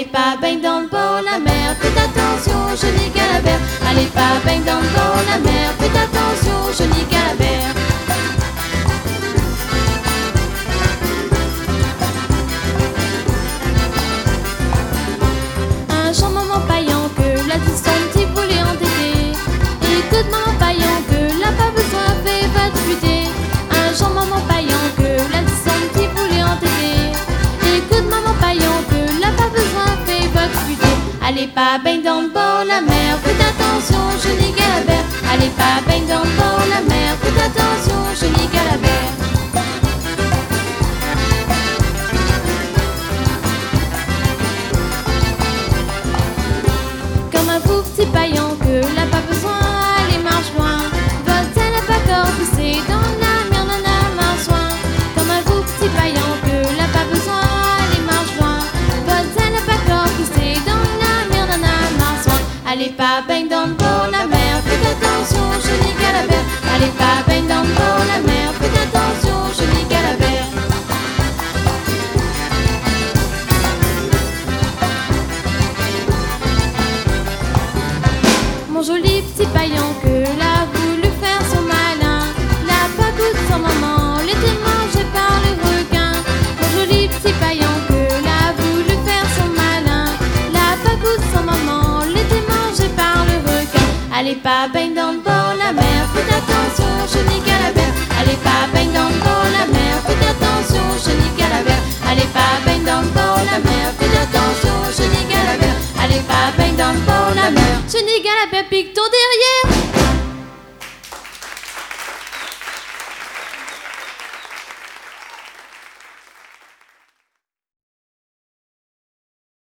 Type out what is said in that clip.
Allez pas baigne dans le bord de la mer, faites attention aux chenilles calabères. Allez pas baigne dans le bord de la mer, faites attention aux chenilles calabères. Un jour maman paillant que la dit son petit poulet entêté. Écoute maman paillant que là pas besoin fait va te buter. Un jour maman paillant que la dit son petit poulet entêté. Écoute maman paillant que là pas besoin fait va te buter. Allez pas baigne dans le bord de la mer, faites attention aux chenilles calabères. Allez pas baigne dans le bord de la mer, faites attention aux chenilles calabères. Comme un beau petit paillant que là pas besoin, allez marche loin. Voltaire n'a pas encore poussé dans la mer, nana marche loin. Comme un beau petit paillant que là pas besoin, allez marche loin. Voltaire n'a pas encore poussé dans la mer, nana marche loin. Allez pas baigne dans le bord de la mer, faites attention aux chenilles calabères. Allez pas baigne dans le bord de la mer, faites attention aux chenilles calabères. Mon joli petit paillant que l'a voulu faire son malin, l'a pas goûté sans maman, l'était mangé par les requins. Mon joli petit paillant que l'a voulu faire son malin, l'a pas goûté sans maman, l'était mangé par le requin. Allez pas baigne dans le bord de la mer, faites attention aux chenilles calabères. Allez pas baigne dans le bord de la mer, faites attention aux chenilles calabères. Allez pas baigne dans le bord de la mer, faites attention aux chenilles calabères. Allez pas baigne dans le bord de la mer. Chenilles calabères pique ton